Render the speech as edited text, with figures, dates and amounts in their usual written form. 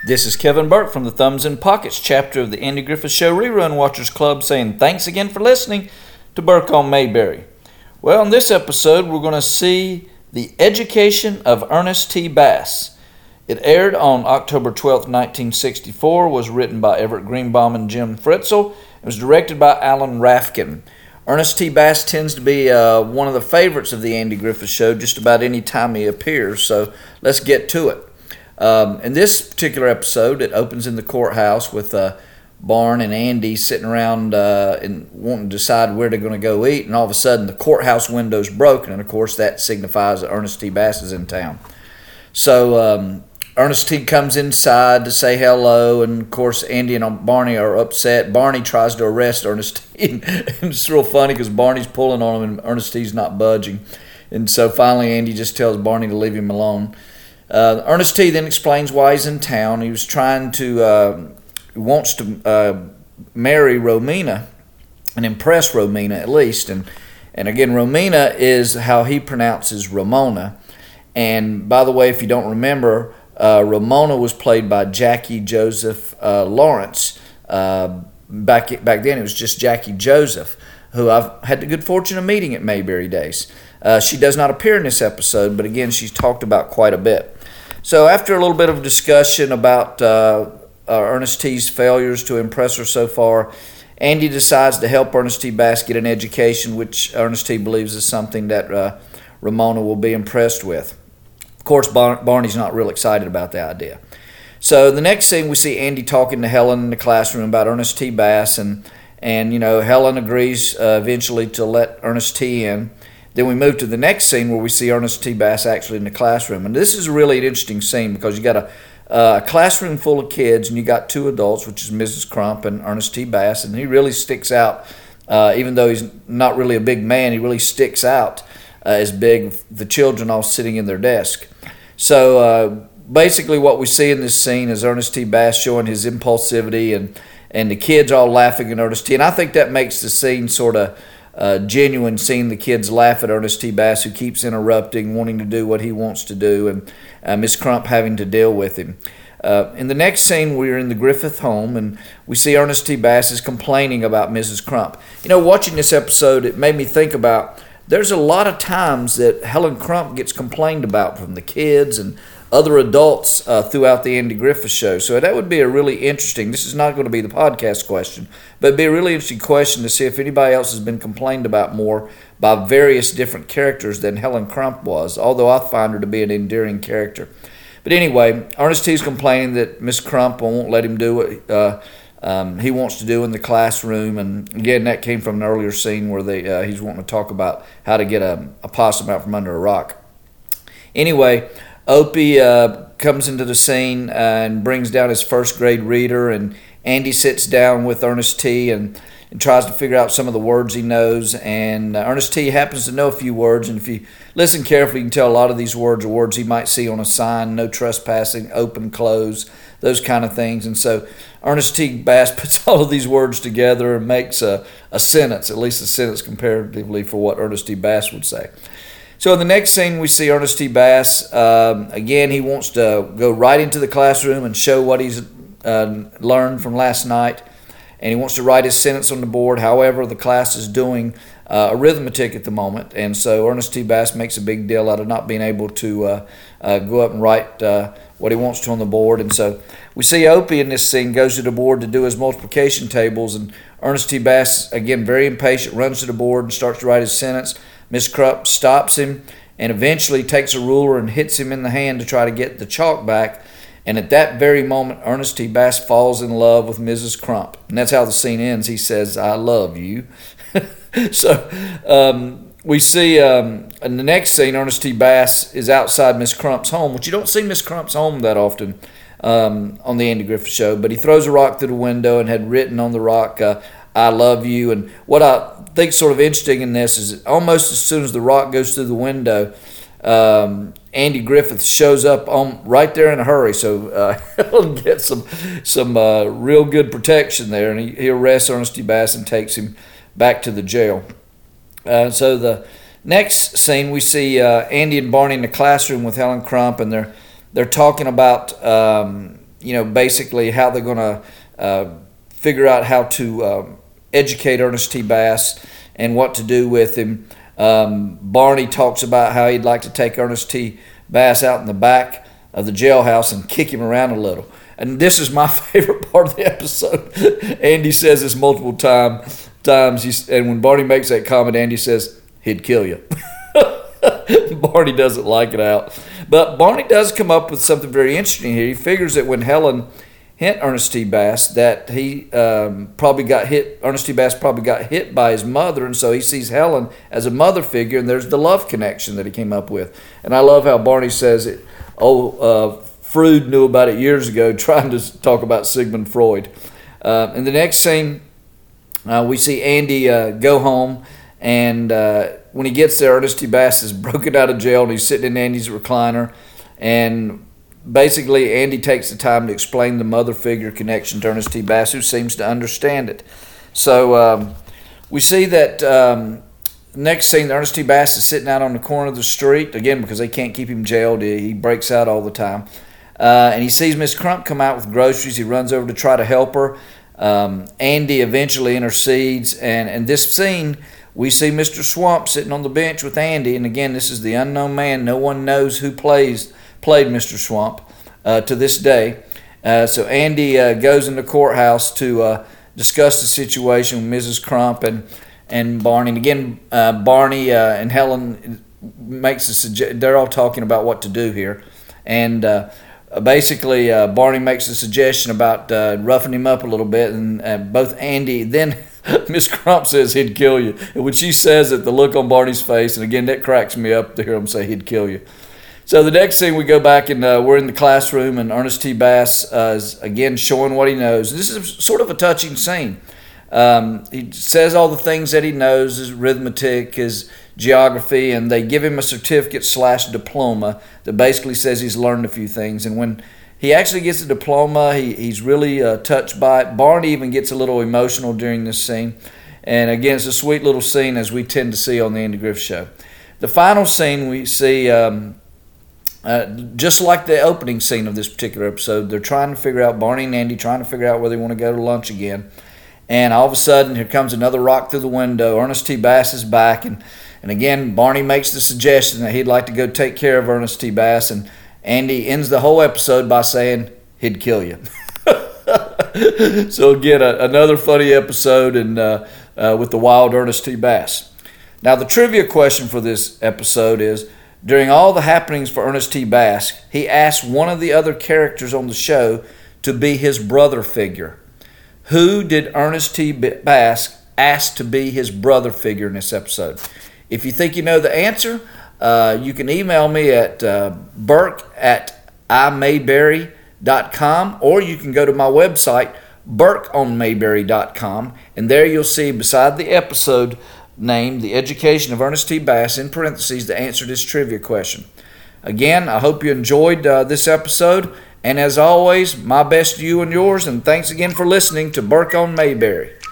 This is Kevin Burke from the Thumbs in Pockets chapter of the Andy Griffith Show Rerun Watchers Club saying thanks again for listening to Burke on Mayberry. Well, in this episode, we're going to see The Education of Ernest T. Bass. It aired on October 12, 1964, was written by Everett Greenbaum and Jim Fritzl, and was directed by Alan Rafkin. Ernest T. Bass tends to be one of the favorites of the Andy Griffith Show just about any time he appears, so let's get to it. In this particular episode, it opens in the courthouse with Barn and Andy sitting around and wanting to decide where they're going to go eat, and all of a sudden the courthouse window's broken, and of course that signifies that Ernest T. Bass is in town. So Ernest T. comes inside to say hello, and of course Andy and Barney are upset. Barney tries to arrest Ernest T. and it's real funny because Barney's pulling on him and Ernest T.'s not budging. And so finally Andy just tells Barney to leave him alone. Ernest T. then explains why he's in town. He was wants to marry Romina and impress Romina at least. And again, Romina is how he pronounces Ramona. And by the way, if you don't remember, Ramona was played by Jackie Joseph Lawrence. Back then, it was just Jackie Joseph, who I've had the good fortune of meeting at Mayberry Days. She does not appear in this episode, but again, she's talked about quite a bit. So after a little bit of discussion about Ernest T.'s failures to impress her so far, Andy decides to help Ernest T. Bass get an education, which Ernest T. believes is something that Ramona will be impressed with. Of course, Barney's not real excited about the idea. So the next scene, we see Andy talking to Helen in the classroom about Ernest T. Bass, and Helen agrees eventually to let Ernest T. in. Then we move to the next scene where we see Ernest T. Bass actually in the classroom. And this is really an interesting scene because you got a classroom full of kids and you got two adults, which is Mrs. Crump and Ernest T. Bass. And he really sticks out, even though he's not really a big man, he really sticks out as big, the children all sitting in their desk. So basically what we see in this scene is Ernest T. Bass showing his impulsivity and the kids all laughing at Ernest T. And I think that makes the scene sort of genuine, seeing the kids laugh at Ernest T. Bass, who keeps interrupting, wanting to do what he wants to do, and Miss Crump having to deal with him. In the next scene, we're in the Griffith home, and we see Ernest T. Bass is complaining about Mrs. Crump. Watching this episode, it made me think about there's a lot of times that Helen Crump gets complained about from the kids and other adults throughout the Andy Griffith Show. So that would be a really interesting, this is not going to be the podcast question, but it'd be a really interesting question to see if anybody else has been complained about more by various different characters than Helen Crump was, although I find her to be an endearing character. But anyway, Ernest T.'s complaining that Miss Crump won't let him do what he wants to do in the classroom, and again, that came from an earlier scene where he's wanting to talk about how to get a possum out from under a rock. Anyway, Opie comes into the scene and brings down his first grade reader, and Andy sits down with Ernest T. and tries to figure out some of the words he knows, and Ernest T. happens to know a few words, and if you listen carefully, you can tell a lot of these words are words he might see on a sign: no trespassing, open, close, those kind of things. And so Ernest T. Bass puts all of these words together and makes a sentence, at least a sentence comparatively for what Ernest T. Bass would say. So in the next scene, we see Ernest T. Bass. Again, he wants to go right into the classroom and show what he's learned from last night. And he wants to write his sentence on the board. However, the class is doing arithmetic at the moment. And so Ernest T. Bass makes a big deal out of not being able to go up and write what he wants to on the board. And so we see Opie in this scene goes to the board to do his multiplication tables. And Ernest T. Bass, again, very impatient, runs to the board and starts to write his sentence. Miss Crump stops him and eventually takes a ruler and hits him in the hand to try to get the chalk back. And at that very moment, Ernest T. Bass falls in love with Mrs. Crump. And that's how the scene ends. He says, "I love you." So we see in the next scene, Ernest T. Bass is outside Miss Crump's home, which you don't see Miss Crump's home that often on the Andy Griffith Show. But he throws a rock through the window and had written on the rock, "I love you." And what I think is sort of interesting in this is almost as soon as the rock goes through the window, Andy Griffith shows up right there in a hurry, so Helen gets some real good protection there, and he arrests Ernest T. Bass and takes him back to the jail. So the next scene, we see Andy and Barney in the classroom with Helen Crump, and they're talking about basically how they're going to figure out how to educate Ernest T. Bass and what to do with him. Barney talks about how he'd like to take Ernest T. Bass out in the back of the jailhouse and kick him around a little. And this is my favorite part of the episode. Andy says this multiple times. And when Barney makes that comment, Andy says, he'd kill you. Barney doesn't like it out. But Barney does come up with something very interesting here. He figures that when Helen hint Ernest T. Bass that he Ernest T. Bass probably got hit by his mother, and so he sees Helen as a mother figure, and there's the love connection that he came up with. And I love how Barney says it. Freud knew about it years ago, trying to talk about Sigmund Freud. In the next scene, we see Andy go home, and when he gets there, Ernest T. Bass is broken out of jail, and he's sitting in Andy's recliner, and basically Andy takes the time to explain the mother figure connection to Ernest T. Bass, who seems to understand it. So we see that next scene, Ernest T. Bass is sitting out on the corner of the street, again, because they can't keep him jailed. He breaks out all the time. And he sees Miss Crump come out with groceries. He runs over to try to help her. Andy eventually intercedes. And in this scene, we see Mr. Swamp sitting on the bench with Andy. And again, this is the unknown man. No one knows who played Mr. Swamp to this day. So Andy goes in the courthouse to discuss the situation with Mrs. Crump and Barney. And again, Barney and Helen makes a suggestion. They're all talking about what to do here. And basically, Barney makes a suggestion about roughing him up a little bit, and both Andy, then Miss Crump says he'd kill you. And when she says it, the look on Barney's face, and again, that cracks me up to hear him say he'd kill you. So the next thing, we go back and we're in the classroom, and Ernest T. Bass is again showing what he knows. This is sort of a touching scene. He says all the things that he knows, his arithmetic, his geography, and they give him a certificate/diploma that basically says he's learned a few things. And when he actually gets the diploma, he's really touched by it. Barney even gets a little emotional during this scene. And again, it's a sweet little scene, as we tend to see on the Andy Griffith Show. The final scene we see, just like the opening scene of this particular episode, they're trying to figure out, Barney and Andy trying to figure out where they want to go to lunch again. And all of a sudden, here comes another rock through the window. Ernest T. Bass is back, and again, Barney makes the suggestion that he'd like to go take care of Ernest T. Bass, and Andy ends the whole episode by saying he'd kill you. So again, another funny episode, and with the wild Ernest T. Bass. Now, the trivia question for this episode is, during all the happenings for Ernest T. Bass, he asked one of the other characters on the show to be his brother figure. Who did Ernest T. Bass ask to be his brother figure in this episode? If you think you know the answer, you can email me at burke@imayberry.com, or you can go to my website, burkeonmayberry.com, and there you'll see beside the episode name, The Education of Ernest T. Bass, in parentheses, the answer to this trivia question. Again, I hope you enjoyed this episode. And as always, my best to you and yours, and thanks again for listening to Burke on Mayberry.